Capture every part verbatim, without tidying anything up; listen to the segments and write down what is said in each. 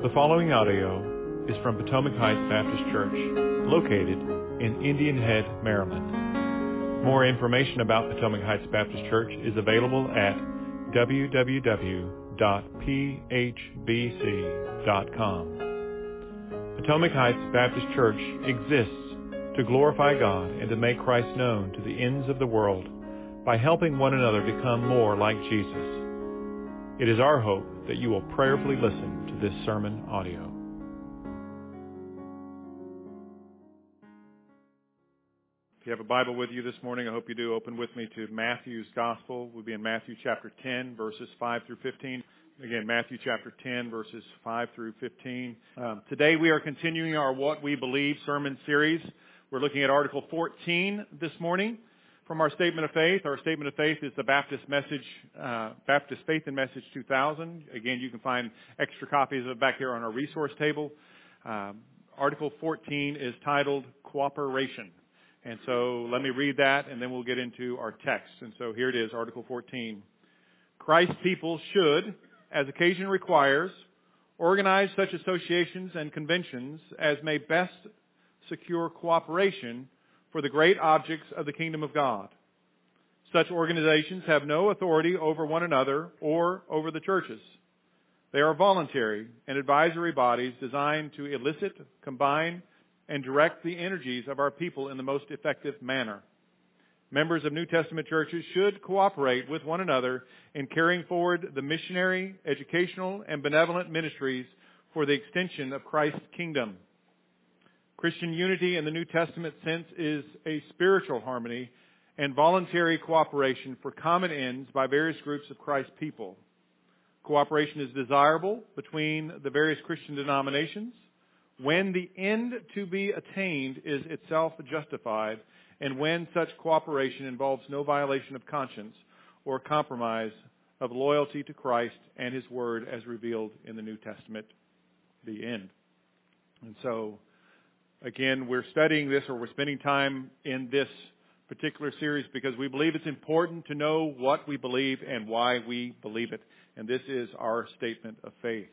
The following audio is from Potomac Heights Baptist Church, located in Indian Head, Maryland. More information about Potomac Heights Baptist Church is available at w w w dot p h b c dot com. Potomac Heights Baptist Church exists to glorify God and to make Christ known to the ends of the world by helping one another become more like Jesus. It is our hope that you will prayerfully listen to this sermon audio. If you have a Bible with you this morning, I hope you do. Open with me to Matthew's Gospel. We'll be in Matthew chapter ten, verses five through fifteen. Again, Matthew chapter ten, verses five through fifteen. Um, today we are continuing our What We Believe sermon series. We're looking at Article fourteen this morning from our Statement of Faith. Our Statement of Faith is the Baptist Message, uh, Baptist Faith and Message two thousand. Again, you can find extra copies of it back here on our resource table. Um, Article fourteen is titled Cooperation. And so let me read that, and then we'll get into our text. And so here it is, Article fourteen. Christ's people should, as occasion requires, organize such associations and conventions as may best secure cooperation for the great objects of the kingdom of God. Such organizations have no authority over one another or over the churches. They are voluntary and advisory bodies designed to elicit, combine, and direct the energies of our people in the most effective manner. Members of New Testament churches should cooperate with one another in carrying forward the missionary, educational, and benevolent ministries for the extension of Christ's kingdom. Christian unity in the New Testament sense is a spiritual harmony and voluntary cooperation for common ends by various groups of Christ's people. Cooperation is desirable between the various Christian denominations when the end to be attained is itself justified and when such cooperation involves no violation of conscience or compromise of loyalty to Christ and His Word as revealed in the New Testament, the end. And so, again, we're studying this, or we're spending time in this particular series because we believe it's important to know what we believe and why we believe it. And this is our statement of faith.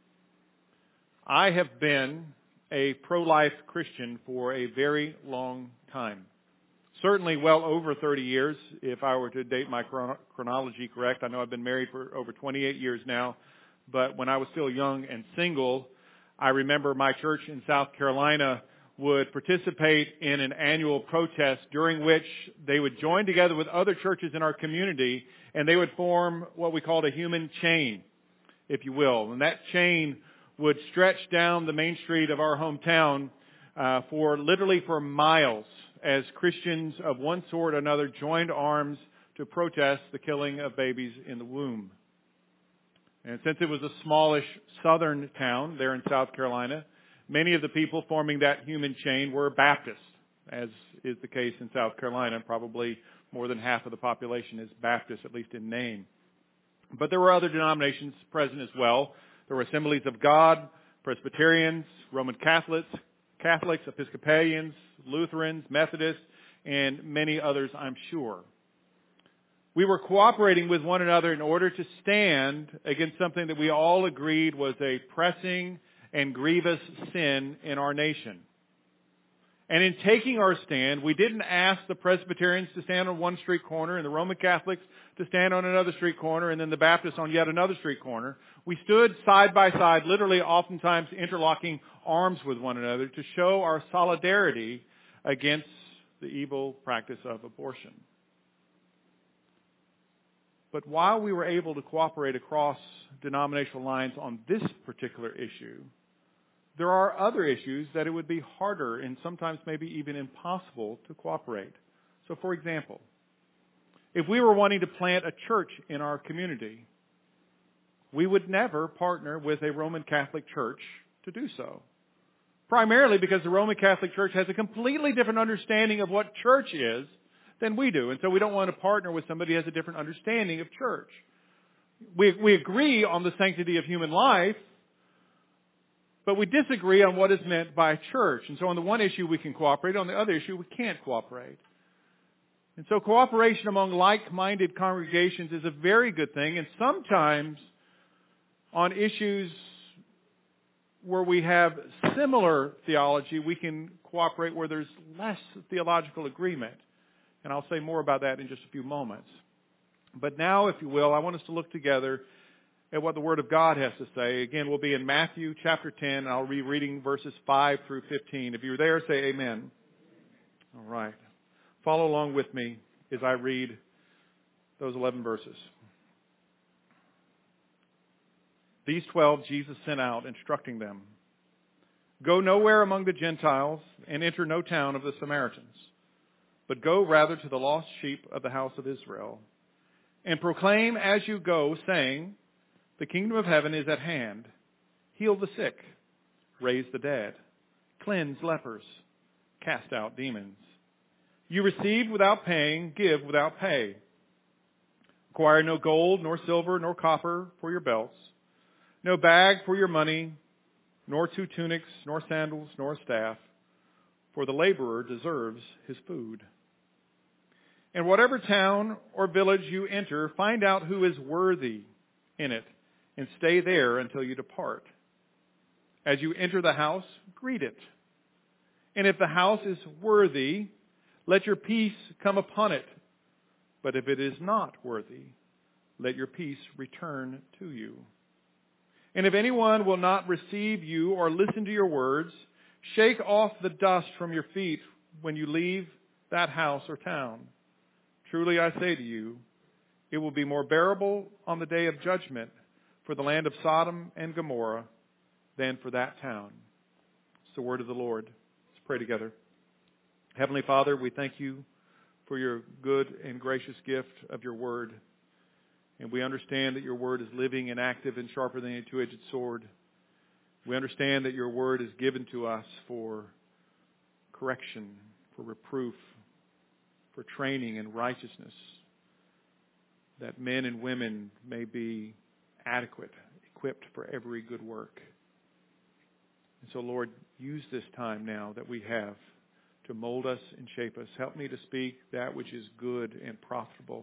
I have been a pro-life Christian for a very long time. Certainly well over thirty years, if I were to date my chron- chronology correct. I know I've been married for over twenty-eight years now, but when I was still young and single, I remember my church in South Carolina would participate in an annual protest during which they would join together with other churches in our community and they would form what we called a human chain, if you will. And that chain would stretch down the main street of our hometown uh, for literally for miles as Christians of one sort or another joined arms to protest the killing of babies in the womb. And since it was a smallish southern town there in South Carolina, many of the people forming that human chain were Baptists, as is the case in South Carolina. Probably more than half of the population is Baptist, at least in name. But there were other denominations present as well. There were Assemblies of God, Presbyterians, Roman Catholics, Catholics, Episcopalians, Lutherans, Methodists, and many others, I'm sure. We were cooperating with one another in order to stand against something that we all agreed was a pressing and grievous sin in our nation. And in taking our stand, we didn't ask the Presbyterians to stand on one street corner and the Roman Catholics to stand on another street corner and then the Baptists on yet another street corner. We stood side by side, literally oftentimes interlocking arms with one another to show our solidarity against the evil practice of abortion. But while we were able to cooperate across denominational lines on this particular issue, there are other issues that it would be harder and sometimes maybe even impossible to cooperate. So, for example, if we were wanting to plant a church in our community, we would never partner with a Roman Catholic church to do so. Primarily because the Roman Catholic Church has a completely different understanding of what church is than we do. And so we don't want to partner with somebody who has a different understanding of church. We, we agree on the sanctity of human life, but we disagree on what is meant by church. And so on the one issue we can cooperate, on the other issue we can't cooperate. And so cooperation among like-minded congregations is a very good thing, and sometimes on issues where we have similar theology, we can cooperate where there's less theological agreement. And I'll say more about that in just a few moments. But now, if you will, I want us to look together at what the Word of God has to say. Again, we'll be in Matthew chapter ten, and I'll be reading verses five through fifteen. If you're there, say amen. All right. Follow along with me as I read those eleven verses. These twelve Jesus sent out, instructing them, "Go nowhere among the Gentiles, and enter no town of the Samaritans, but go rather to the lost sheep of the house of Israel, and proclaim as you go, saying, the kingdom of heaven is at hand. Heal the sick, raise the dead, cleanse lepers, cast out demons. You receive without paying, give without pay. Acquire no gold, nor silver, nor copper for your belts, no bag for your money, nor two tunics, nor sandals, nor a staff, for the laborer deserves his food. And whatever town or village you enter, find out who is worthy in it, and stay there until you depart. As you enter the house, greet it. And if the house is worthy, let your peace come upon it. But if it is not worthy, let your peace return to you. And if anyone will not receive you or listen to your words, shake off the dust from your feet when you leave that house or town. Truly I say to you, it will be more bearable on the day of judgment for the land of Sodom and Gomorrah than for that town." It's the word of the Lord. Let's pray together. Heavenly Father, we thank you for your good and gracious gift of your word. And we understand that your word is living and active and sharper than a two-edged sword. We understand that your word is given to us for correction, for reproof, for training in righteousness, that men and women may be adequate, equipped for every good work. And so, Lord, use this time now that we have to mold us and shape us. Help me to speak that which is good and profitable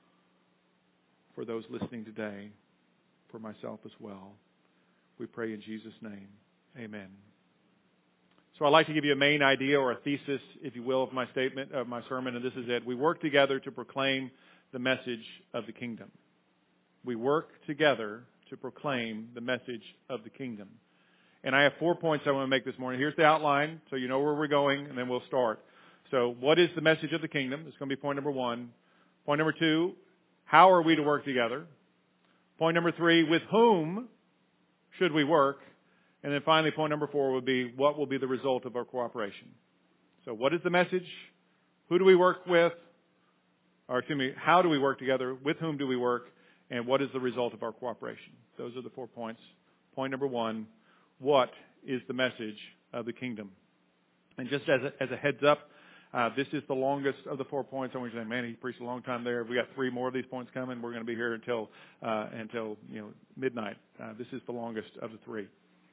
for those listening today, for myself as well. We pray in Jesus' name. Amen. So I'd like to give you a main idea or a thesis, if you will, of my statement, of my sermon, and this is it. We work together to proclaim the message of the kingdom. We work together to proclaim the message of the kingdom. And I have four points I want to make this morning. Here's the outline, so you know where we're going, and then we'll start. So what is the message of the kingdom? It's going to be point number one. Point number two, how are we to work together? Point number three, with whom should we work? And then finally, point number four would be, what will be the result of our cooperation? So what is the message? Who do we work with? Or excuse me, how do we work together? With whom do we work? And what is the result of our cooperation? Those are the four points. Point number one, what is the message of the kingdom? And just as a, as a heads up, uh, this is the longest of the four points. I want you to say, man, he preached a long time there. We got three more of these points coming. We're going to be here until uh, until you know midnight. Uh, this is the longest of the three.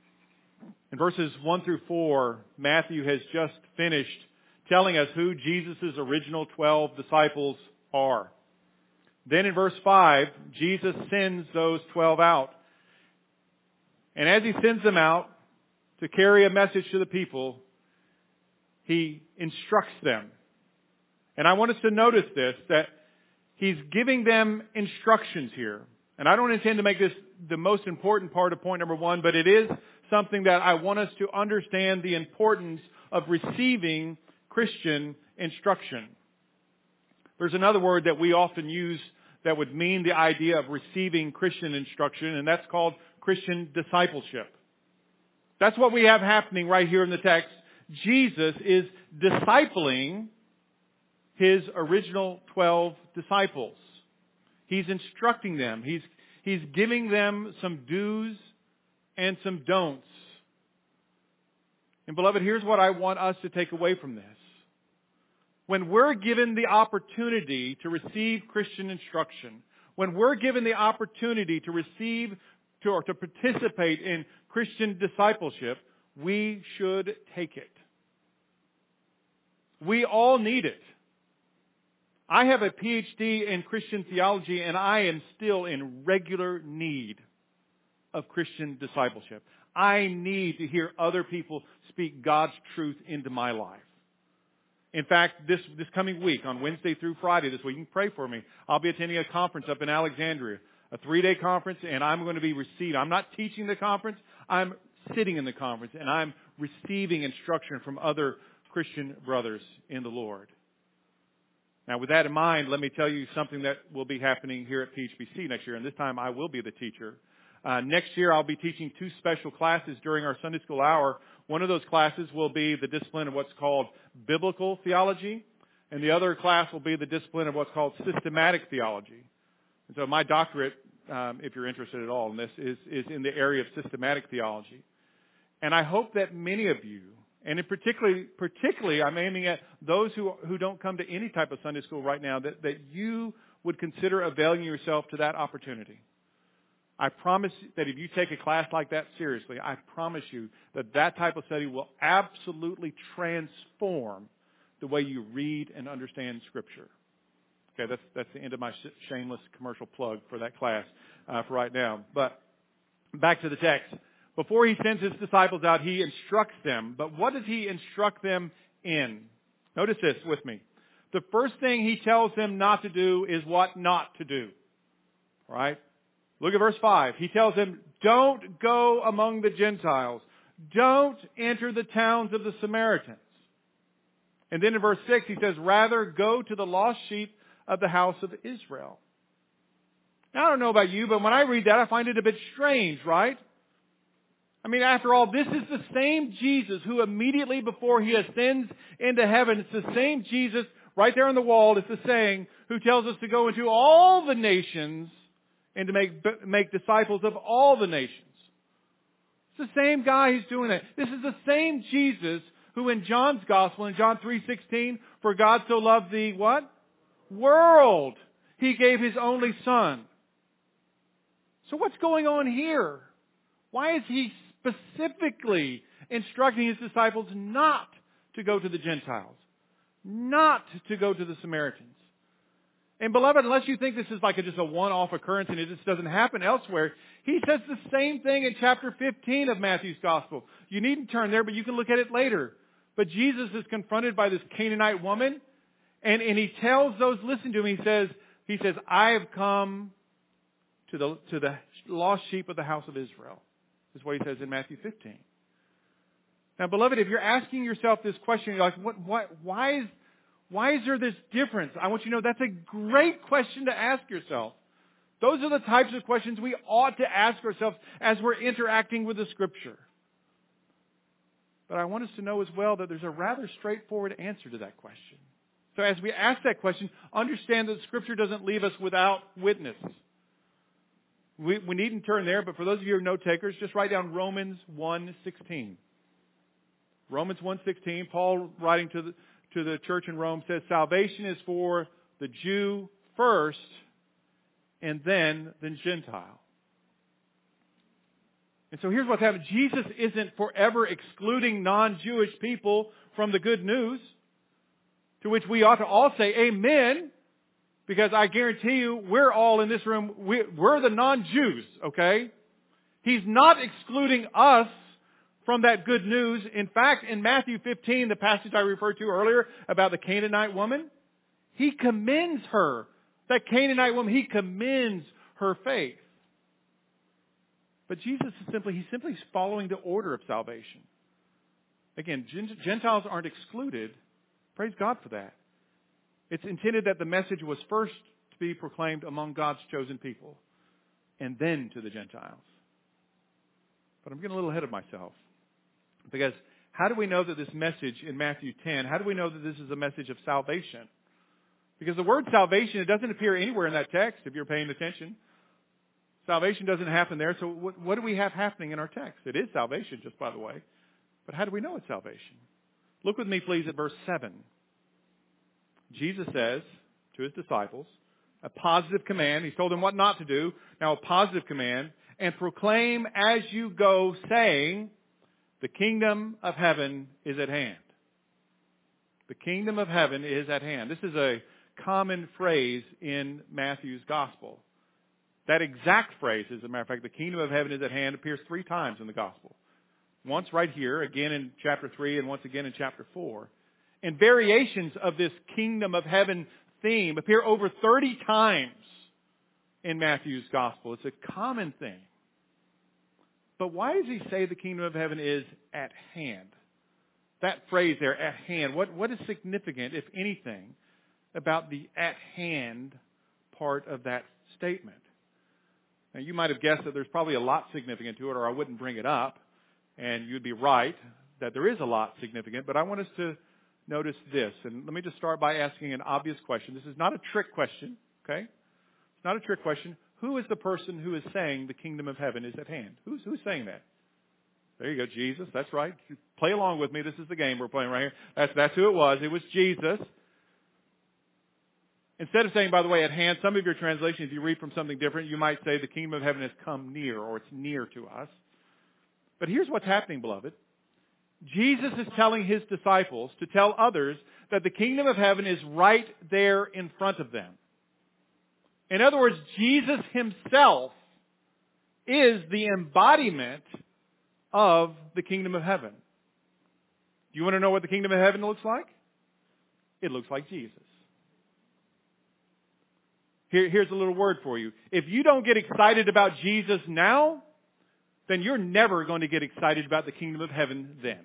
In verses one through four, Matthew has just finished telling us who Jesus' original twelve disciples are. Then in verse five, Jesus sends those twelve out. And as he sends them out to carry a message to the people, he instructs them. And I want us to notice this, that he's giving them instructions here. And I don't intend to make this the most important part of point number one, but it is something that I want us to understand the importance of receiving Christian instruction. There's another word that we often use that would mean the idea of receiving Christian instruction, and that's called Christian discipleship. That's what we have happening right here in the text. Jesus is discipling his original twelve disciples. He's instructing them. He's, he's giving them some do's and some don'ts. And beloved, here's what I want us to take away from this. When we're given the opportunity to receive Christian instruction, when we're given the opportunity to receive to, or to participate in Christian discipleship, we should take it. We all need it. I have a P H D in Christian theology, and I am still in regular need of Christian discipleship. I need to hear other people speak God's truth into my life. In fact, this, this coming week, on Wednesday through Friday this week, you can pray for me. I'll be attending a conference up in Alexandria, a three-day conference, and I'm going to be receiving. I'm not teaching the conference. I'm sitting in the conference, and I'm receiving instruction from other Christian brothers in the Lord. Now, with that in mind, let me tell you something that will be happening here at P H B C next year, and this time I will be the teacher. Uh, next year, I'll be teaching two special classes during our Sunday school hour. One of those classes will be the discipline of what's called biblical theology, and the other class will be the discipline of what's called systematic theology. And so my doctorate, um, if you're interested at all in this, is, is in the area of systematic theology. And I hope that many of you, and in particularly, particularly I'm aiming at those who, who don't come to any type of Sunday school right now, that, that you would consider availing yourself to that opportunity. I promise that if you take a class like that seriously, I promise you that that type of study will absolutely transform the way you read and understand Scripture. Okay, that's that's the end of my shameless commercial plug for that class uh, for right now. But back to the text. Before he sends his disciples out, he instructs them. But what does he instruct them in? Notice this with me. The first thing he tells them not to do is what not to do. All right? Look at verse five. He tells them, don't go among the Gentiles. Don't enter the towns of the Samaritans. And then in verse six, he says, rather go to the lost sheep of the house of Israel. Now, I don't know about you, but when I read that, I find it a bit strange, right? I mean, after all, this is the same Jesus who immediately before he ascends into heaven, it's the same Jesus right there on the wall, it's the saying, who tells us to go into all the nations and to make, make disciples of all the nations. It's the same guy who's doing that. This is the same Jesus who in John's Gospel, in John three sixteen, for God so loved the what? World. He gave His only Son. So what's going on here? Why is He specifically instructing His disciples not to go to the Gentiles? Not to go to the Samaritans? And beloved, unless you think this is like a, just a one-off occurrence and it just doesn't happen elsewhere, he says the same thing in chapter fifteen of Matthew's Gospel. You needn't turn there, but you can look at it later. But Jesus is confronted by this Canaanite woman, and, and he tells those listen to him, he says, he says, I have come to the, to the lost sheep of the house of Israel. Is what he says in Matthew fifteen. Now, beloved, if you're asking yourself this question, you're like, what, what, why is, why is there this difference? I want you to know that's a great question to ask yourself. Those are the types of questions we ought to ask ourselves as we're interacting with the Scripture. But I want us to know as well that there's a rather straightforward answer to that question. So as we ask that question, understand that Scripture doesn't leave us without witness. We, we needn't turn there, but for those of you who are note takers, just write down Romans one sixteen. Romans one sixteen, Paul writing to the, to the church in Rome says, salvation is for the Jew first and then the Gentile. And so here's what's happening. Jesus isn't forever excluding non-Jewish people from the good news, to which we ought to all say amen, because I guarantee you we're all in this room, we're the non-Jews, okay? He's not excluding us from that good news. In fact, in Matthew fifteen, the passage I referred to earlier about the Canaanite woman, He commends her. That Canaanite woman, He commends her faith. But Jesus is simply, He's simply following the order of salvation. Again, Gentiles aren't excluded. Praise God for that. It's intended that the message was first to be proclaimed among God's chosen people and then to the Gentiles. But I'm getting a little ahead of myself. Because how do we know that this message in Matthew ten, how do we know that this is a message of salvation? Because the word salvation, it doesn't appear anywhere in that text if you're paying attention. Salvation doesn't happen there. So what, what do we have happening in our text? It is salvation, just by the way. But how do we know it's salvation? Look with me, please, at verse seven. Jesus says to His disciples, a positive command. He's told them what not to do. Now a positive command. And proclaim as you go, saying, the kingdom of heaven is at hand. The kingdom of heaven is at hand. This is a common phrase in Matthew's Gospel. That exact phrase, as a matter of fact, the kingdom of heaven is at hand, appears three times in the Gospel. once right here, again in chapter three, and once again in chapter four. And variations of this kingdom of heaven theme appear over thirty times in Matthew's gospel. It's a common thing. But why does he say the kingdom of heaven is at hand? That phrase there, at hand, what, what is significant, if anything, about the at hand part of that statement? Now, you might have guessed that there's probably a lot significant to it, or I wouldn't bring it up. And you'd be right that there is a lot significant. But I want us to notice this. And let me just start by asking an obvious question. This is not a trick question, okay? It's not a trick question. Who is the person who is saying the kingdom of heaven is at hand? Who's, who's saying that? There you go, Jesus. That's right. Play along with me. This is the game we're playing right here. That's, that's who it was. It was Jesus. Instead of saying, by the way, at hand, some of your translations, if you read from something different, you might say the kingdom of heaven has come near, or it's near to us. But here's what's happening, beloved. Jesus is telling his disciples to tell others that the kingdom of heaven is right there in front of them. In other words, Jesus himself is the embodiment of the kingdom of heaven. Do you want to know what the kingdom of heaven looks like? It looks like Jesus. Here, here's a little word for you. If you don't get excited about Jesus now, then you're never going to get excited about the kingdom of heaven then.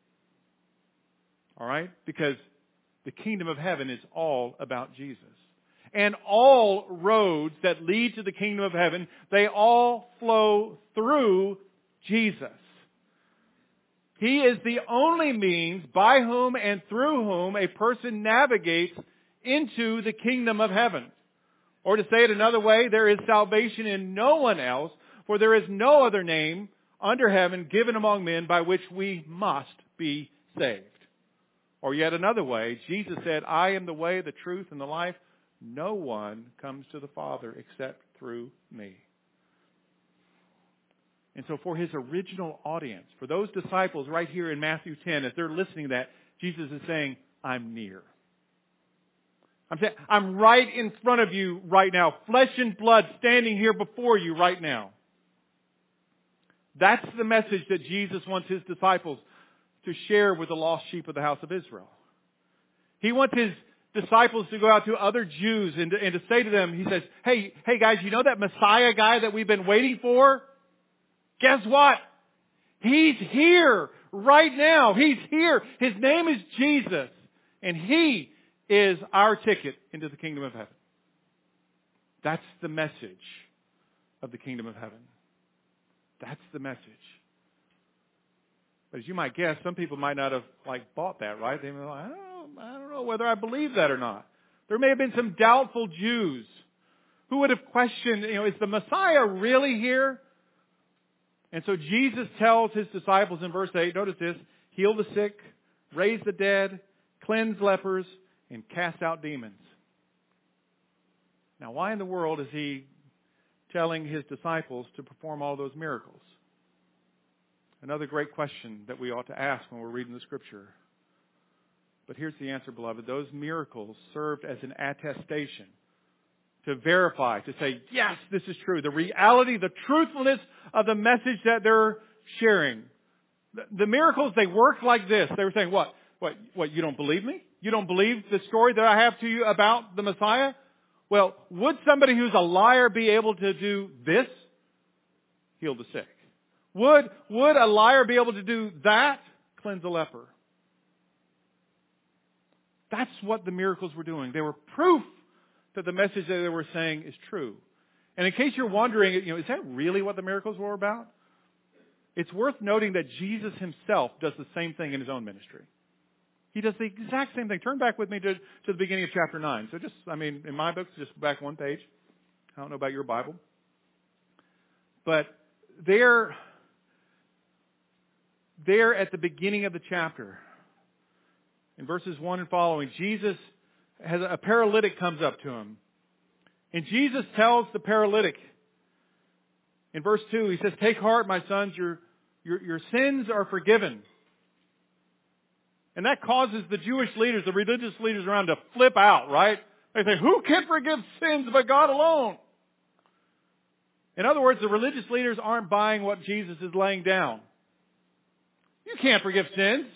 All right? Because the kingdom of heaven is all about Jesus. And all roads that lead to the kingdom of heaven, they all flow through Jesus. He is the only means by whom and through whom a person navigates into the kingdom of heaven. Or to say it another way, there is salvation in no one else, for there is no other name under heaven given among men by which we must be saved. Or yet another way, Jesus said, I am the way, the truth, and the life. No one comes to the Father except through me. And so for his original audience, for those disciples right here in Matthew ten, as they're listening to that, Jesus is saying, I'm near. I'm saying, I'm right in front of you right now. Flesh and blood standing here before you right now. That's the message that Jesus wants his disciples to share with the lost sheep of the house of Israel. He wants his disciples to go out to other Jews and to, and to say to them, he says, hey, hey guys, you know that Messiah guy that we've been waiting for? Guess what? He's here right now. He's here. His name is Jesus. And he is our ticket into the kingdom of heaven. That's the message of the kingdom of heaven. That's the message. But as you might guess, some people might not have like bought that, right? They were like, I don't know, I don't know whether I believe that or not. There may have been some doubtful Jews who would have questioned, you know, is the Messiah really here? And so Jesus tells his disciples in verse eight, notice this, heal the sick, raise the dead, cleanse lepers, and cast out demons. Now, why in the world is he telling his disciples to perform all those miracles? Another great question that we ought to ask when we're reading the Scripture. But here's the answer, beloved. Those miracles served as an attestation to verify, to say, yes, this is true. The reality, the truthfulness of the message that they're sharing. The, the miracles, they worked like this. They were saying, what? What? What? You don't believe me? You don't believe the story that I have to you about the Messiah? Well, would somebody who's a liar be able to do this? Heal the sick. Would, would a liar be able to do that? Cleanse a leper. That's what the miracles were doing. They were proof that the message that they were saying is true. And in case you're wondering, you know, is that really what the miracles were about? It's worth noting that Jesus himself does the same thing in his own ministry. He does the exact same thing. Turn back with me to, to the beginning of chapter nine. So just, I mean, in my books, just back one page. I don't know about your Bible. But there, there at the beginning of the chapter, in verses one and following, Jesus has a paralytic comes up to him. And Jesus tells the paralytic, in verse two, he says, take heart, my sons, your, your, your sins are forgiven. And that causes the Jewish leaders, the religious leaders around to flip out, right? They say, who can forgive sins but God alone? In other words, the religious leaders aren't buying what Jesus is laying down. You can't forgive sins.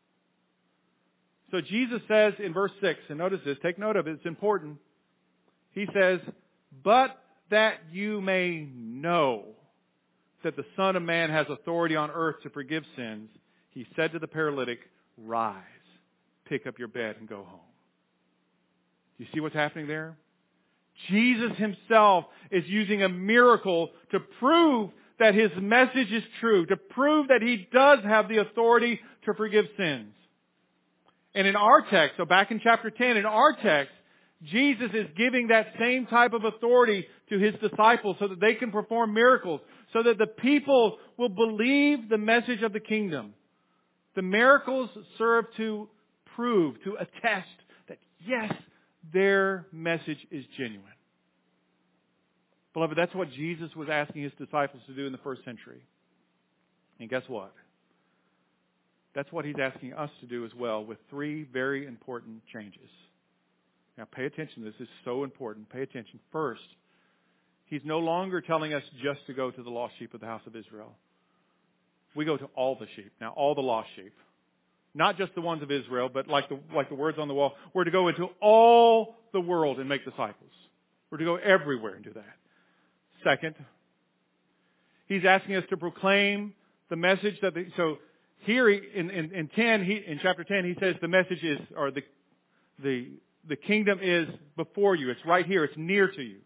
So Jesus says in verse six, and notice this, take note of it, it's important. He says, but that you may know that the Son of Man has authority on earth to forgive sins, he said to the paralytic, rise, pick up your bed and go home. Do you see what's happening there? Jesus himself is using a miracle to prove that his message is true, to prove that he does have the authority to forgive sins. And in our text, so back in chapter ten, in our text, Jesus is giving that same type of authority to his disciples so that they can perform miracles, so that the people will believe the message of the kingdom. The miracles serve to prove, to attest that yes, their message is genuine. Beloved, that's what Jesus was asking his disciples to do in the first century. And guess what? That's what he's asking us to do as well, with three very important changes. Now pay attention. This is so important. Pay attention. First, he's no longer telling us just to go to the lost sheep of the house of Israel. We go to all the sheep. Now, all the lost sheep. Not just the ones of Israel, but like the, like the words on the wall, we're to go into all the world and make disciples. We're to go everywhere and do that. Second, he's asking us to proclaim the message that the, so here in, in, in ten, he, in chapter ten, he says the message is, or the, the, the kingdom is before you. It's right here. It's near to you.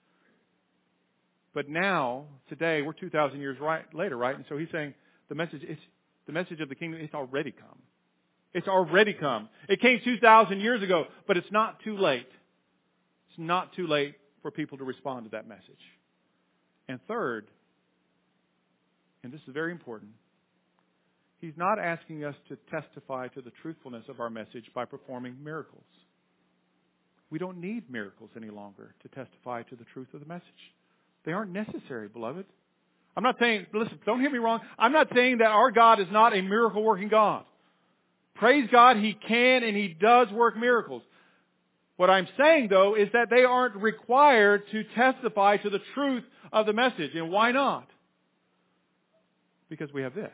But now, today, we're two thousand years right, later, right? And so he's saying the message is, the message of the kingdom, it's already come. It's already come. It came two thousand years ago, but it's not too late. It's not too late for people to respond to that message. And third, and this is very important, he's not asking us to testify to the truthfulness of our message by performing miracles. We don't need miracles any longer to testify to the truth of the message. They aren't necessary, beloved. I'm not saying, listen, don't hear me wrong. I'm not saying that our God is not a miracle-working God. Praise God, he can and he does work miracles. What I'm saying, though, is that they aren't required to testify to the truth of the message. And why not? Because we have this.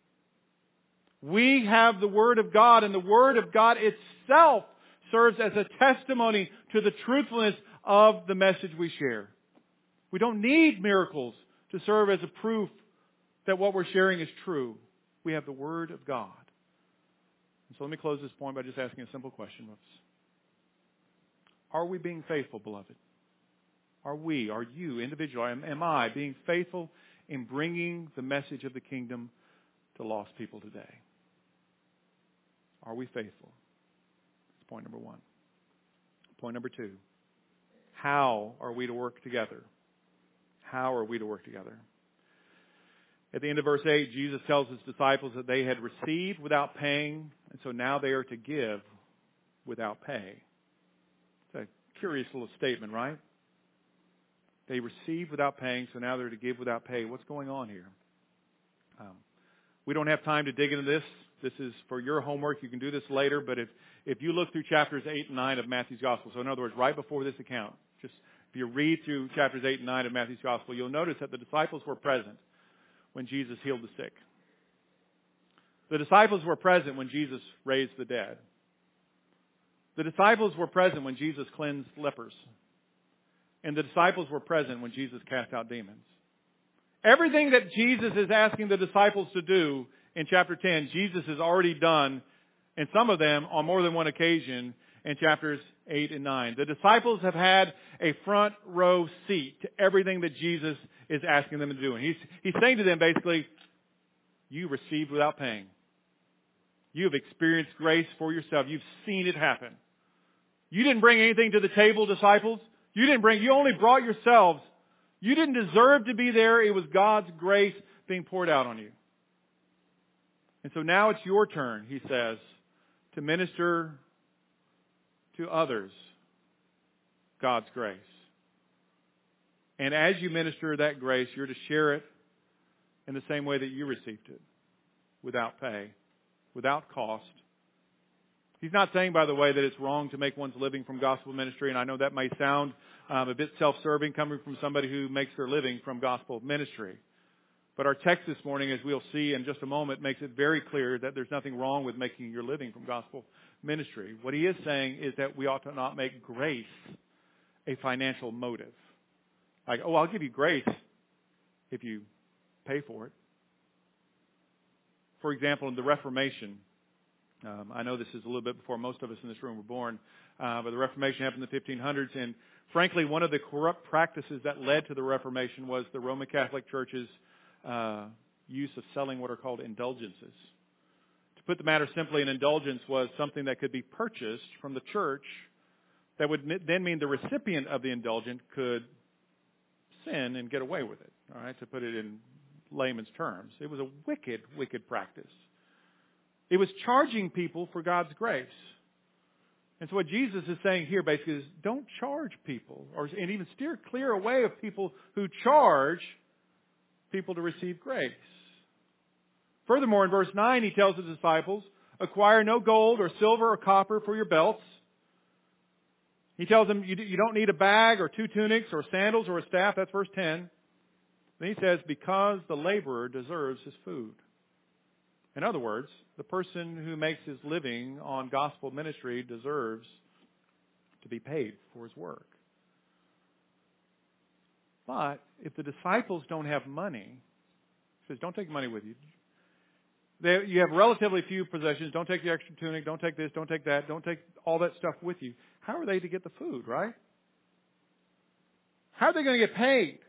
We have the Word of God, and the Word of God itself serves as a testimony to the truthfulness of the message we share. We don't need miracles to serve as a proof that what we're sharing is true. We have the Word of God. And so let me close this point by just asking a simple question. Are we being faithful, beloved? Are we, are you, individual, am, am I being faithful in bringing the message of the kingdom to lost people today? Are we faithful? That's point number one. Point number two. How are we to work together? How are we to work together? At the end of verse eight, Jesus tells his disciples that they had received without paying, and so now they are to give without pay. It's a curious little statement, right? They received without paying, so now they're to give without pay. What's going on here? Um, we don't have time to dig into this. This is for your homework. You can do this later, but if, if you look through chapters eight and nine of Matthew's Gospel, so in other words, right before this account, just if you read through chapters eight and nine of Matthew's Gospel, you'll notice that the disciples were present when Jesus healed the sick. The disciples were present when Jesus raised the dead. The disciples were present when Jesus cleansed lepers. And the disciples were present when Jesus cast out demons. Everything that Jesus is asking the disciples to do in chapter ten, Jesus has already done, and some of them on more than one occasion, in chapters eight and nine. The disciples have had a front row seat to everything that Jesus is asking them to do. And he's, he's saying to them basically, you received without paying. You have experienced grace for yourself. You've seen it happen. You didn't bring anything to the table, disciples. You didn't bring, you only brought yourselves. You didn't deserve to be there. It was God's grace being poured out on you. And so now it's your turn, he says, to minister to others God's grace. And as you minister that grace, you're to share it in the same way that you received it, without pay, without cost. He's not saying, by the way, that it's wrong to make one's living from gospel ministry, and I know that may sound um, a bit self-serving coming from somebody who makes their living from gospel ministry. But our text this morning, as we'll see in just a moment, makes it very clear that there's nothing wrong with making your living from gospel ministry. What he is saying is that we ought to not make grace a financial motive. Like, oh, I'll give you grace if you pay for it. For example, in the Reformation, um, I know this is a little bit before most of us in this room were born, uh, but the Reformation happened in the fifteen hundreds, and frankly, one of the corrupt practices that led to the Reformation was the Roman Catholic Church's uh, use of selling what are called indulgences. To put the matter simply, an indulgence was something that could be purchased from the church that would then mean the recipient of the indulgence could sin and get away with it. All right, to put it in layman's terms, it was a wicked, wicked practice. It was charging people for God's grace. And so what Jesus is saying here basically is don't charge people, or and even steer clear away of people who charge people to receive grace. Furthermore, in verse nine, he tells his disciples, acquire no gold or silver or copper for your belts. He tells them you don't need a bag or two tunics or sandals or a staff. That's verse ten. Then he says, because the laborer deserves his food. In other words, the person who makes his living on gospel ministry deserves to be paid for his work. But if the disciples don't have money, he says, don't take money with you. They, you have relatively few possessions. Don't take the extra tunic. Don't take this. Don't take that. Don't take all that stuff with you. How are they to get the food, right? How are they going to get paid?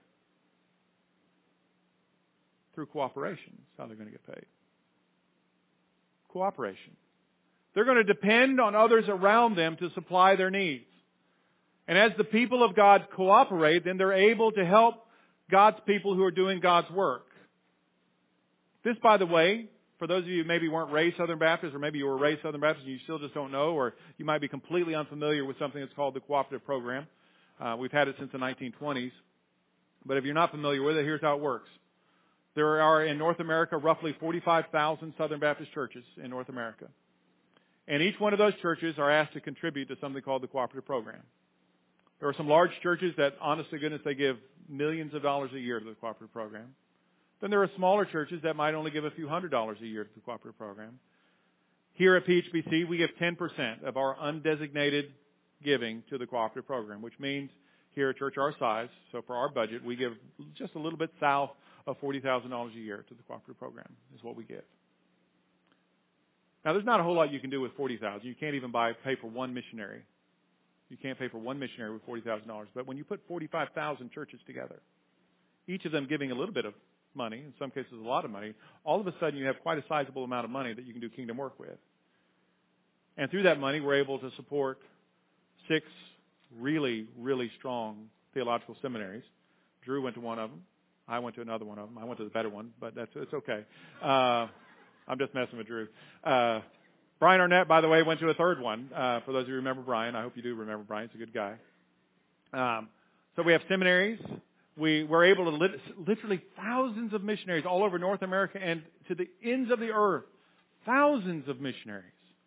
Through cooperation. That's how they're going to get paid. Cooperation. They're going to depend on others around them to supply their needs. And as the people of God cooperate, then they're able to help God's people who are doing God's work. This, by the way, for those of you who maybe weren't raised Southern Baptist, or maybe you were raised Southern Baptist and you still just don't know, or you might be completely unfamiliar with something that's called the Cooperative Program. Uh, we've had it since the nineteen twenties. But if you're not familiar with it, here's how it works. There are in North America roughly forty-five thousand Southern Baptist churches in North America. And each one of those churches are asked to contribute to something called the Cooperative Program. There are some large churches that, honest to goodness, they give millions of dollars a year to the Cooperative Program. Then there are smaller churches that might only give a few hundred dollars a year to the Cooperative Program. Here at P H B C, we give ten percent of our undesignated giving to the Cooperative Program, which means here at church our size, so for our budget, we give just a little bit south of forty thousand dollars a year to the Cooperative Program is what we give. Now, there's not a whole lot you can do with forty thousand dollars. You can't even buy pay for one missionary. You can't pay for one missionary with forty thousand dollars. But when you put forty-five thousand churches together, each of them giving a little bit of money, in some cases a lot of money, all of a sudden you have quite a sizable amount of money that you can do kingdom work with. And through that money, we're able to support six really, really strong theological seminaries. Drew went to one of them. I went to another one of them. I went to the better one, but that's it's okay. Uh, I'm just messing with Drew. Uh, Brian Arnett, by the way, went to a third one. Uh, for those of you who remember Brian, I hope you do remember Brian. He's a good guy. Um, so we have seminaries. We were able to lit- literally thousands of missionaries all over North America and to the ends of the earth. Thousands of missionaries.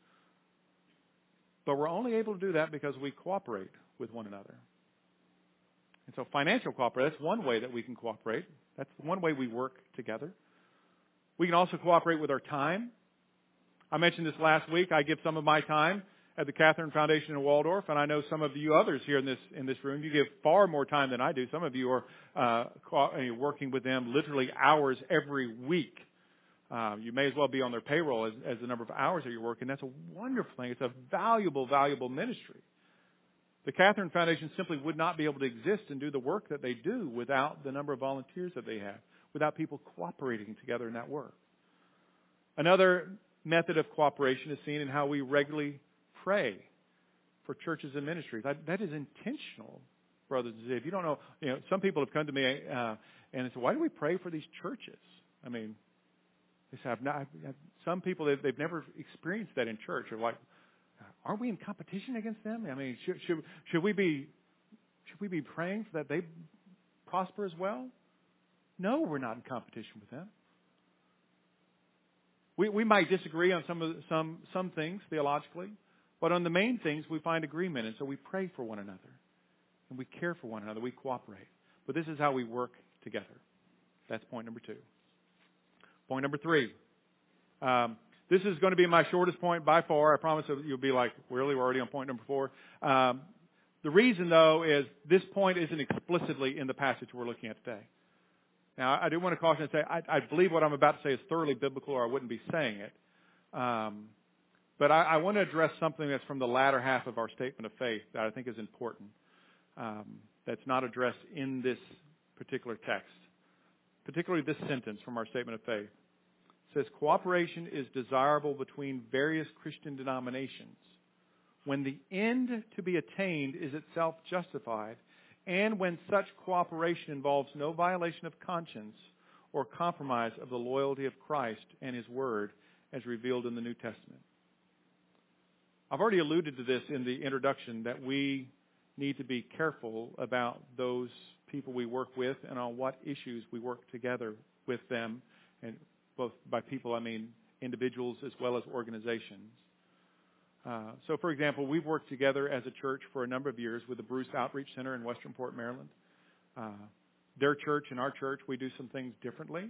But we're only able to do that because we cooperate with one another. And so financial cooperation, that's one way that we can cooperate. That's one way we work together. We can also cooperate with our time. I mentioned this last week. I give some of my time at the Catherine Foundation in Waldorf, and I know some of you others here in this in this room, you give far more time than I do. Some of you are uh, co- working with them literally hours every week. Um, you may as well be on their payroll as, as the number of hours that you're working. That's a wonderful thing. It's a valuable, valuable ministry. The Catherine Foundation simply would not be able to exist and do the work that they do without the number of volunteers that they have, without people cooperating together in that work. Another method of cooperation is seen in how we regularly pray for churches and ministries. That, that is intentional, brothers and sisters. If you don't know, you know, some people have come to me uh, and say, why do we pray for these churches? I mean, they say, I've not, I've, some people, they've, they've never experienced that in church. They're like, are we in competition against them? I mean, should, should, should we be should we be praying for that they prosper as well? No, we're not in competition with them. We we might disagree on some of the, some some things theologically, but on the main things we find agreement, and so we pray for one another, and we care for one another. We cooperate. But this is how we work together. That's point number two. Point number three. Um, this is going to be my shortest point by far. I promise you'll be like, really, we're already on point number four. Um, the reason, though, is this point isn't explicitly in the passage we're looking at today. Now, I do want to caution and say I, I believe what I'm about to say is thoroughly biblical, or I wouldn't be saying it. Um, but I, I want to address something that's from the latter half of our statement of faith that I think is important. Um, that's not addressed in this particular text, particularly this sentence from our statement of faith. It says, cooperation is desirable between various Christian denominations when the end to be attained is itself justified, and when such cooperation involves no violation of conscience or compromise of the loyalty of Christ and His Word as revealed in the New Testament. I've already alluded to this in the introduction that we need to be careful about those people we work with and on what issues we work together with them. And both by people, I mean individuals as well as organizations. Uh, so, for example, we've worked together as a church for a number of years with the Bruce Outreach Center in Westernport, Maryland. Uh, their church and our church, we do some things differently.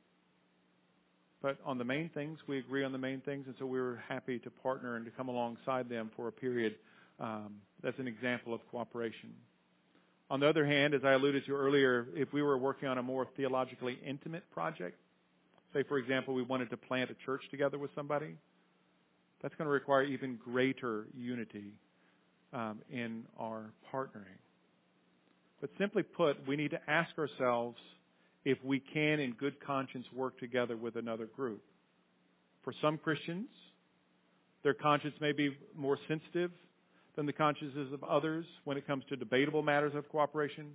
But on the main things, we agree on the main things, and so we were happy to partner and to come alongside them for a period. Um, that's an example of cooperation. On the other hand, as I alluded to earlier, if we were working on a more theologically intimate project, say, for example, we wanted to plant a church together with somebody, that's going to require even greater unity um, in our partnering. But simply put, we need to ask ourselves if we can, in good conscience, work together with another group. For some Christians, their conscience may be more sensitive than the consciences of others when it comes to debatable matters of cooperation.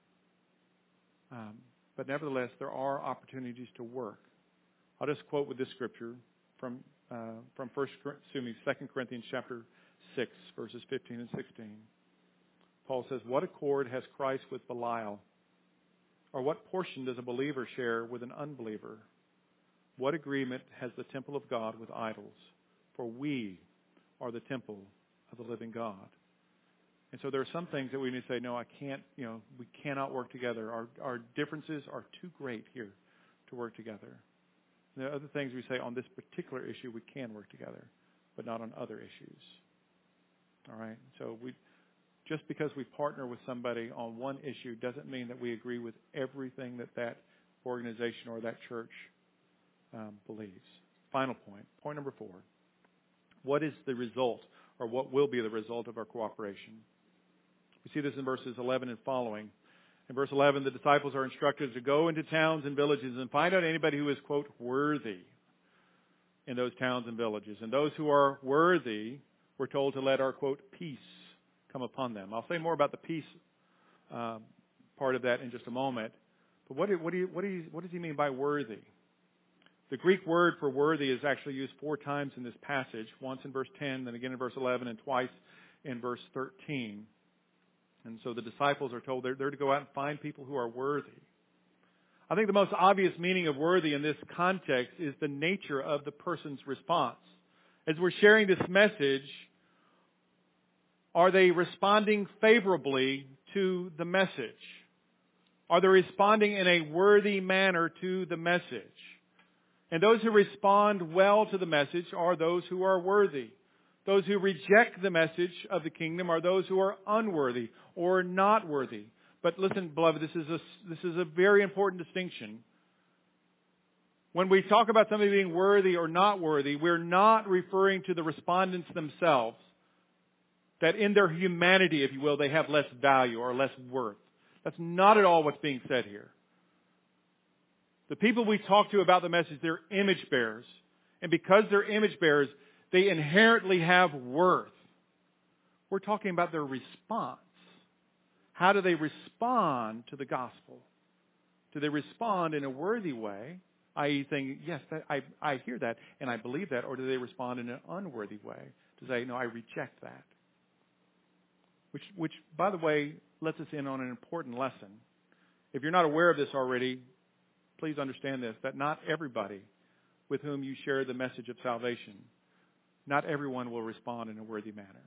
Um, but nevertheless, there are opportunities to work. I'll just quote with this scripture from uh, from First, excuse me, Second Corinthians chapter six, verses fifteen and sixteen. Paul says, "What accord has Christ with Belial? Or what portion does a believer share with an unbeliever? What agreement has the temple of God with idols? For we are the temple of the living God." And so there are some things that we need to say, no, I can't, you know, we cannot work together. Our our differences are too great here to work together. And there are other things we say, on this particular issue, we can work together, but not on other issues. All right? So we, just because we partner with somebody on one issue doesn't mean that we agree with everything that that organization or that church um, believes. Final point, point number four. What is the result, or what will be the result of our cooperation? We see this in verses eleven and following. In verse eleven, the disciples are instructed to go into towns and villages and find out anybody who is, quote, worthy in those towns and villages. And those who are worthy, we're told to let our, quote, peace come upon them. I'll say more about the peace uh, part of that in just a moment. But what, do, what, do you, what, do you, what does he mean by worthy? The Greek word for worthy is actually used four times in this passage, once in verse ten, then again in verse eleven, and twice in verse thirteen. And so the disciples are told they're, they're to go out and find people who are worthy. I think the most obvious meaning of worthy in this context is the nature of the person's response. As we're sharing this message, are they responding favorably to the message? Are they responding in a worthy manner to the message? And those who respond well to the message are those who are worthy. Those who reject the message of the kingdom are those who are unworthy or not worthy. But listen, beloved, this is a, this is a very important distinction. When we talk about somebody being worthy or not worthy, we're not referring to the respondents themselves, that in their humanity, if you will, they have less value or less worth. That's not at all what's being said here. The people we talk to about the message, they're image bearers. And because they're image bearers, they inherently have worth. We're talking about their response. How do they respond to the gospel? Do they respond in a worthy way, that is saying, yes, that, I, I hear that and I believe that, or do they respond in an unworthy way to say, no, I reject that? Which, which, by the way, lets us in on an important lesson. If you're not aware of this already, please understand this, that not everybody with whom you share the message of salvation, not everyone will respond in a worthy manner.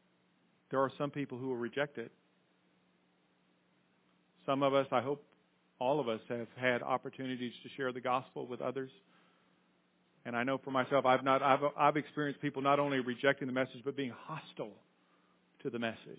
There are some people who will reject it. Some of us, I hope, all of us have had opportunities to share the gospel with others. And I know for myself, I've not, I've, I've experienced people not only rejecting the message, but being hostile to the message.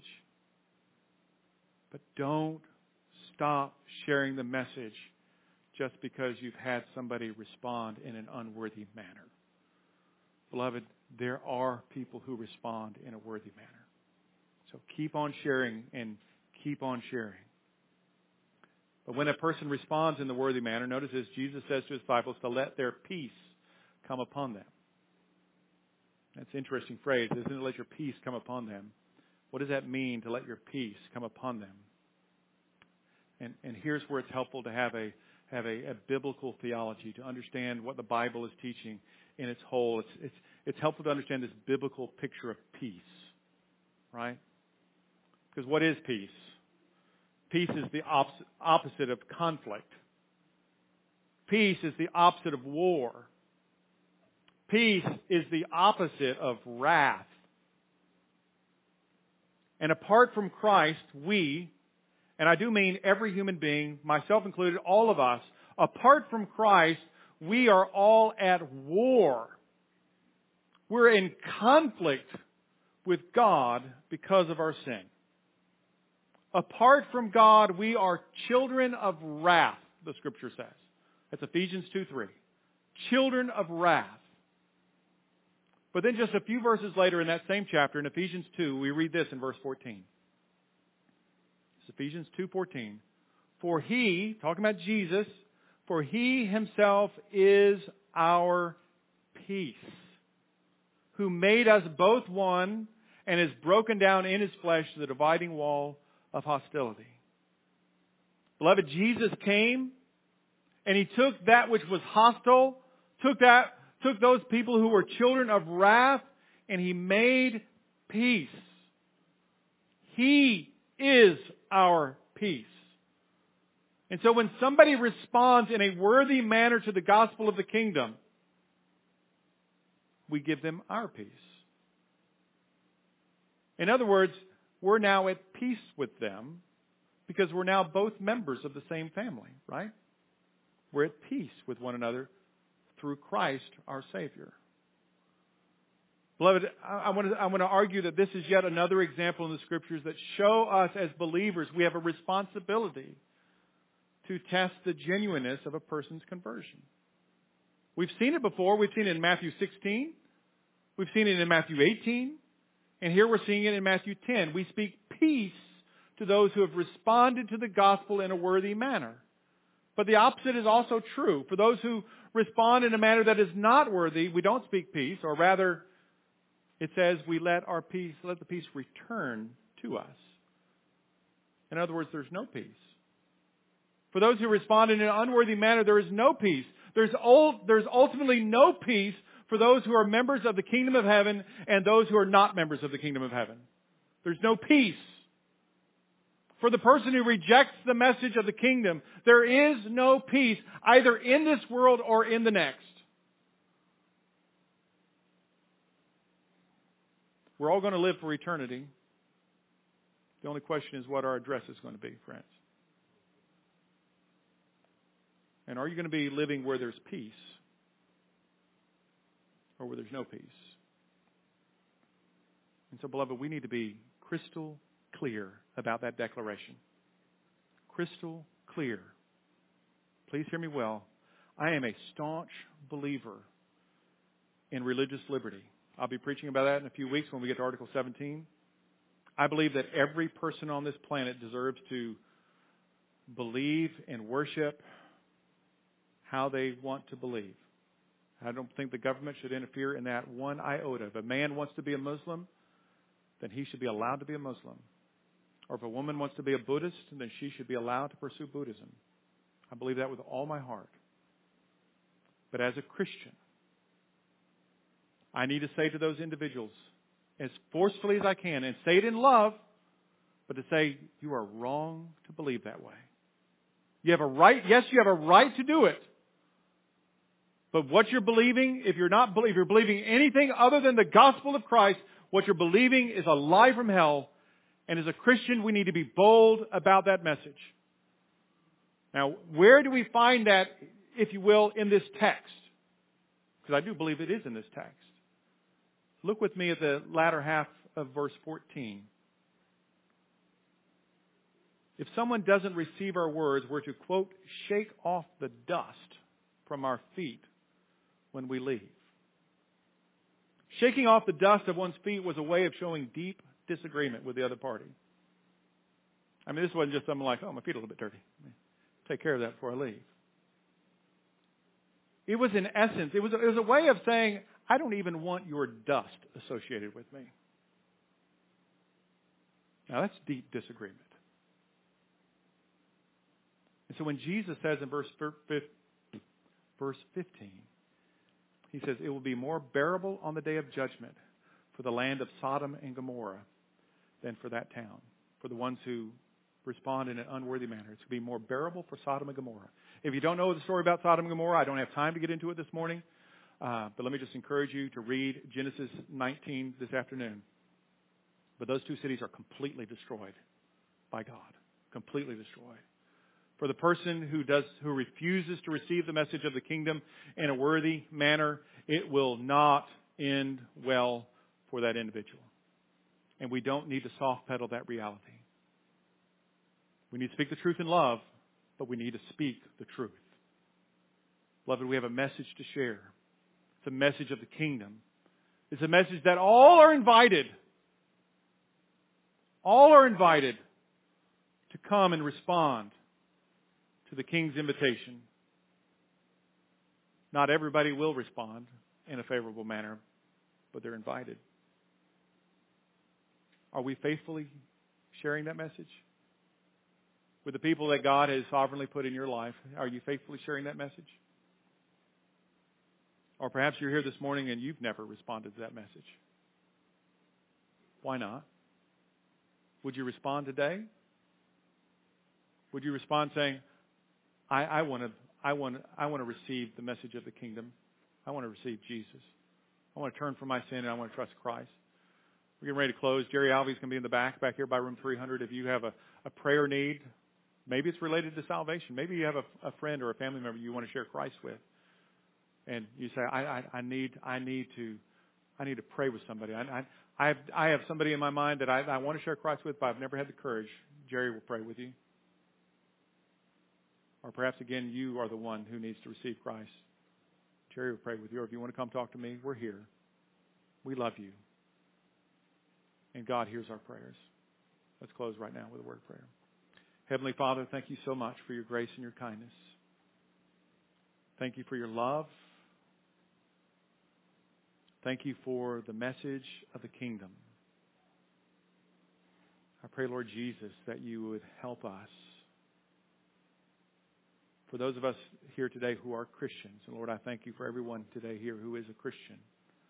But don't stop sharing the message just because you've had somebody respond in an unworthy manner. Beloved, there are people who respond in a worthy manner. So keep on sharing and keep on sharing. But when a person responds in the worthy manner, notice this, Jesus says to his disciples to let their peace come upon them. That's an interesting phrase, isn't it? Let your peace come upon them. What does that mean, to let your peace come upon them? And, and here's where it's helpful to have a have a, a biblical theology, to understand what the Bible is teaching in its whole. It's, it's, it's helpful to understand this biblical picture of peace, right? Because what is peace? Peace is the op- opposite of conflict. Peace is the opposite of war. Peace is the opposite of wrath. And apart from Christ, we, and I do mean every human being, myself included, all of us, apart from Christ, we are all at war. We're in conflict with God because of our sin. Apart from God, we are children of wrath, the Scripture says. That's Ephesians two three. Children of wrath. But then just a few verses later in that same chapter, in Ephesians two, we read this in verse fourteen. It's Ephesians two fourteen. For He, talking about Jesus, for He Himself is our peace, who made us both one and has broken down in His flesh the dividing wall of hostility. Beloved, Jesus came and He took that which was hostile, took that, took those people who were children of wrath, and He made peace. He is our peace. And so when somebody responds in a worthy manner to the gospel of the kingdom, we give them our peace. In other words, we're now at peace with them because we're now both members of the same family, right? We're at peace with one another through Christ our Savior. Beloved, I want to, I want to argue that this is yet another example in the Scriptures that show us as believers we have a responsibility to test the genuineness of a person's conversion. We've seen it before. We've seen it in Matthew sixteen. We've seen it in Matthew eighteen. And here we're seeing it in Matthew ten. We speak peace to those who have responded to the gospel in a worthy manner. But the opposite is also true. For those who respond in a manner that is not worthy, we don't speak peace, or rather, it says we let our peace, let the peace return to us. In other words, there's no peace. For those who respond in an unworthy manner, there is no peace. There's, ul- there's ultimately no peace for those who are members of the kingdom of heaven and those who are not members of the kingdom of heaven. There's no peace. For the person who rejects the message of the kingdom, there is no peace either in this world or in the next. We're all going to live for eternity. The only question is what our address is going to be, friends. And are you going to be living where there's peace or where there's no peace? And so, beloved, we need to be crystal clear about that declaration. Crystal clear. Please hear me well. I am a staunch believer in religious liberty. I'll be preaching about that in a few weeks when we get to Article seventeen. I believe that every person on this planet deserves to believe and worship how they want to believe. I don't think the government should interfere in that one iota. If a man wants to be a Muslim, then he should be allowed to be a Muslim. Or if a woman wants to be a Buddhist, then she should be allowed to pursue Buddhism. I believe that with all my heart. But as a Christian, I need to say to those individuals as forcefully as I can, and say it in love, but to say, you are wrong to believe that way. You have a right, yes, you have a right to do it. But what you're believing, if you're not if you're believing anything other than the gospel of Christ, what you're believing is a lie from hell. And as a Christian, we need to be bold about that message. Now, where do we find that, if you will, in this text? Because I do believe it is in this text. Look with me at the latter half of verse fourteen. If someone doesn't receive our words, we're to, quote, shake off the dust from our feet when we leave. Shaking off the dust of one's feet was a way of showing deep disagreement with the other party. I mean, this wasn't just something like, oh, my feet are a little bit dirty. Take care of that before I leave. It was in essence, it was, it was a way of saying, I don't even want your dust associated with me. Now, that's deep disagreement. And so when Jesus says in verse fifteen, He says, it will be more bearable on the day of judgment for the land of Sodom and Gomorrah than for that town, for the ones who respond in an unworthy manner. It's going to be more bearable for Sodom and Gomorrah. If you don't know the story about Sodom and Gomorrah, I don't have time to get into it this morning, uh, but let me just encourage you to read Genesis nineteen this afternoon. But those two cities are completely destroyed by God, completely destroyed. For the person who does, who refuses to receive the message of the kingdom in a worthy manner, it will not end well for that individual. And we don't need to soft pedal that reality. We need to speak the truth in love, but we need to speak the truth. Beloved, we have a message to share. It's a message of the kingdom. It's a message that all are invited. All are invited to come and respond to the King's invitation. Not everybody will respond in a favorable manner, but they're invited. Are we faithfully sharing that message? With the people that God has sovereignly put in your life, are you faithfully sharing that message? Or perhaps you're here this morning and you've never responded to that message. Why not? Would you respond today? Would you respond saying, I, I want to, I want, I want to receive the message of the kingdom. I want to receive Jesus. I want to turn from my sin and I want to trust Christ. We're getting ready to close. Jerry Alvey's going to be in the back, back here by room three hundred. If you have a, a prayer need, maybe it's related to salvation. Maybe you have a, a friend or a family member you want to share Christ with, and you say, I, I, I need, I need to, I need to pray with somebody. I, I, I have, I have somebody in my mind that I, I want to share Christ with, but I've never had the courage. Jerry will pray with you. Or perhaps, again, you are the one who needs to receive Christ. Jerry will pray with you. Or if you want to come talk to me, we're here. We love you. And God hears our prayers. Let's close right now with a word of prayer. Heavenly Father, thank you so much for your grace and your kindness. Thank you for your love. Thank you for the message of the kingdom. I pray, Lord Jesus, that you would help us. For those of us here today who are Christians, and Lord, I thank you for everyone today here who is a Christian.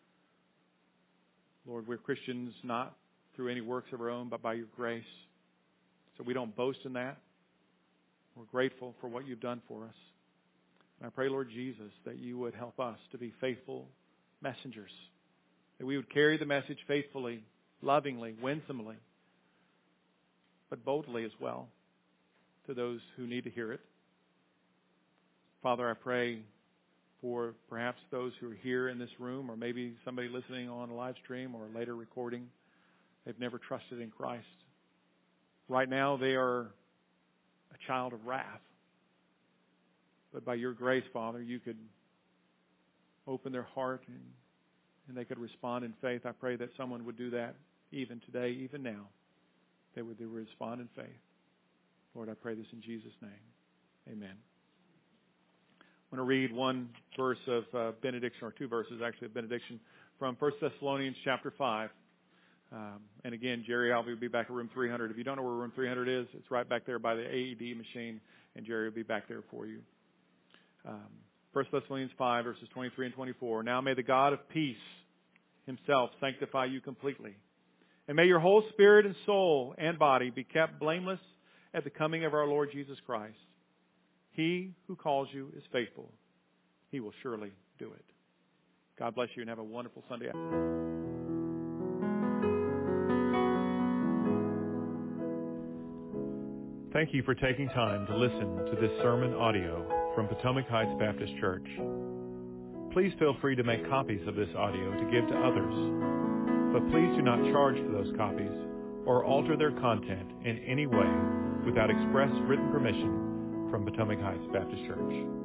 Lord, we're Christians not through any works of our own, but by your grace. So we don't boast in that. We're grateful for what you've done for us. And I pray, Lord Jesus, that you would help us to be faithful messengers, that we would carry the message faithfully, lovingly, winsomely, but boldly as well to those who need to hear it. Father, I pray for perhaps those who are here in this room, or maybe somebody listening on a live stream or a later recording. They've never trusted in Christ. Right now they are a child of wrath. But by your grace, Father, you could open their heart and, and they could respond in faith. I pray that someone would do that even today, even now. They would, they would respond in faith. Lord, I pray this in Jesus' name. Amen. I'm going to read one verse of uh, benediction, or two verses actually of benediction, from First Thessalonians chapter five. Um, and again, Jerry Alvey will be back at room three hundred. If you don't know where room three hundred is, it's right back there by the A E D machine, and Jerry will be back there for you. Um, First Thessalonians five, verses twenty-three and twenty-four. Now may the God of peace himself sanctify you completely. And may your whole spirit and soul and body be kept blameless at the coming of our Lord Jesus Christ. He who calls you is faithful. He will surely do it. God bless you and have a wonderful Sunday afternoon. Thank Thank you for taking time to listen to this sermon audio from Potomac Heights Baptist Church. Please feel free to make copies of this audio to give to others, but please do not charge for those copies or alter their content in any way without express written permission from Potomac Heights Baptist Church.